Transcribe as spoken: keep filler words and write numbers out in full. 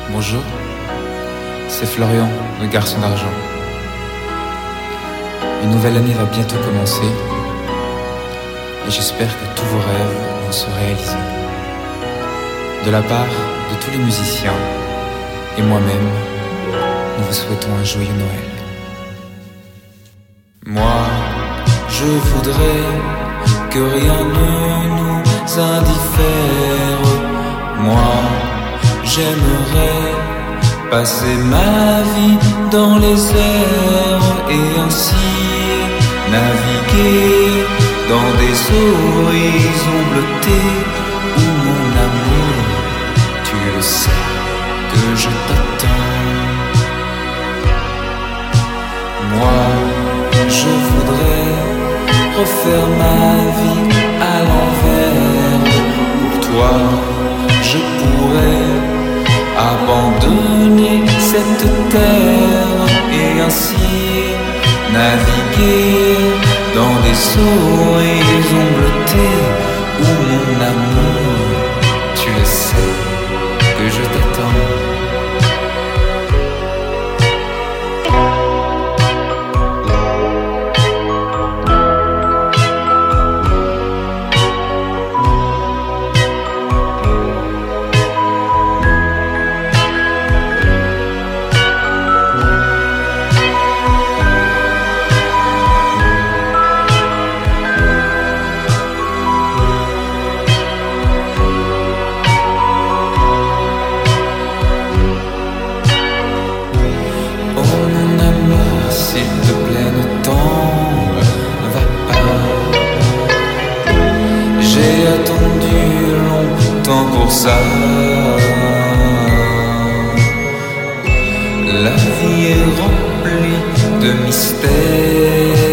Bonjour, c'est Florian, le garçon d'argent. Une nouvelle année va bientôt commencer et j'espère que tous vos rêves vont se réaliser. De la part de tous les musiciens et moi-même, nous vous souhaitons un joyeux Noël. Moi, je voudrais que rien ne nous indiffère. Moi, j'aimerais passer ma vie dans les airs et ainsi naviguer dans des horizons bleutés où mon amour, tu le sais que je t'attends. Moi, je voudrais refaire ma vie à l'envers. Pour toi, je pourrais abandonner cette terre et ainsi naviguer dans des horizons bleutés où mon amour, tu le sais que je t'attends. J'ai attendu longtemps pour ça. La vie est remplie de mystères.